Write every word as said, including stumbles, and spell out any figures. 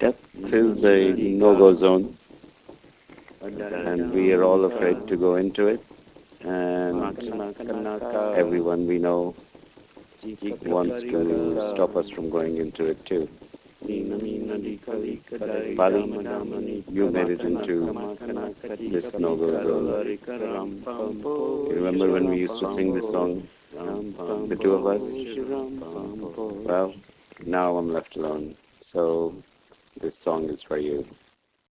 Yep, feels a no-go zone, and we are all afraid to go into it, and everyone we know wants to stop us from going into it too. Bali, you made it into this no-go zone. You remember when we used to sing this song, the two of us? Well, now I'm left alone, so this song is for you.